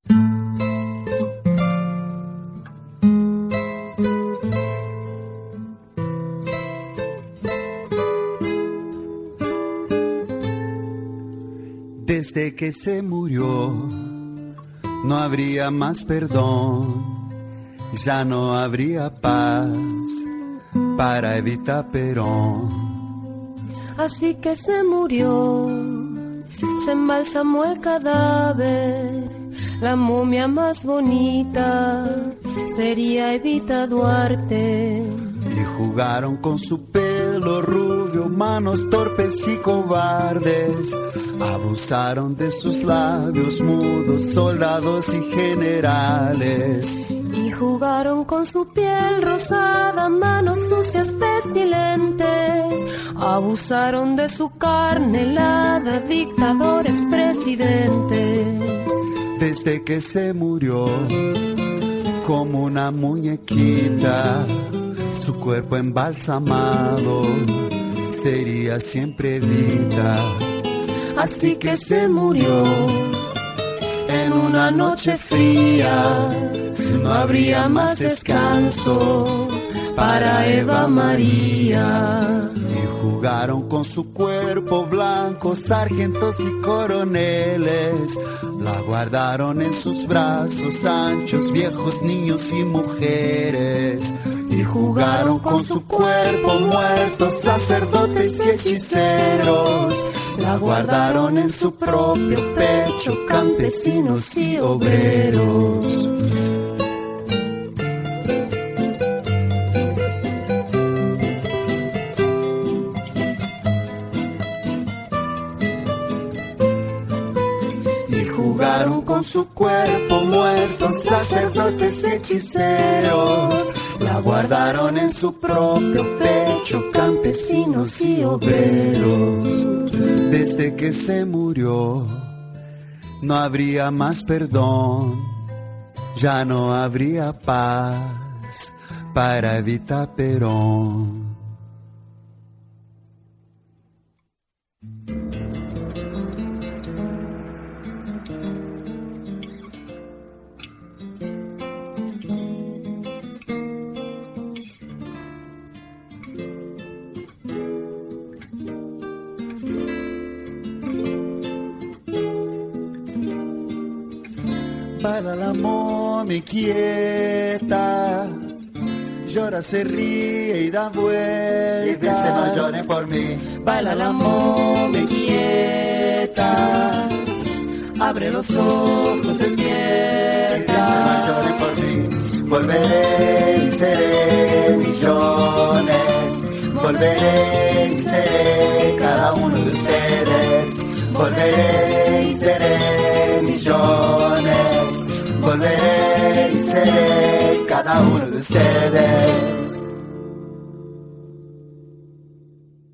Desde que se murió, no habría más perdón, ya no habría paz para Evita Perón. Así que se murió, se embalsamó el cadáver, la momia más bonita sería Evita Duarte. Y jugaron con su pelo rubio, manos torpes y cobardes. Abusaron de sus labios mudos, soldados y generales. Y jugaron con su piel rosada, manos sucias pestilentes. Abusaron de su carne helada, dictadores, presidentes. Desde que se murió, como una muñequita, su cuerpo embalsamado sería siempre Evita. Así que se murió en una noche fría, no habría más descanso para Eva María. Y jugaron con su cuerpo blanco sargentos y coroneles, la guardaron en sus brazos anchos viejos, niños y mujeres. Y jugaron con su cuerpo muerto sacerdotes y hechiceros, la guardaron en su propio pecho campesinos y obreros. Y jugaron con su cuerpo muerto sacerdotes y hechiceros, la guardaron en su propio pecho campesinos y obreros. Desde que se murió, no habría más perdón, ya no habría paz para Evita Perón. Baila la momia quieta, llora, se ríe y da vueltas, y dice no lloren por mí. Baila la momia quieta, abre los ojos, despierta, y dice no lloren por mí. Volveré y seré millones, volveré y seré cada uno de ustedes. Volveré y seré millones, volveré y seré cada uno de ustedes.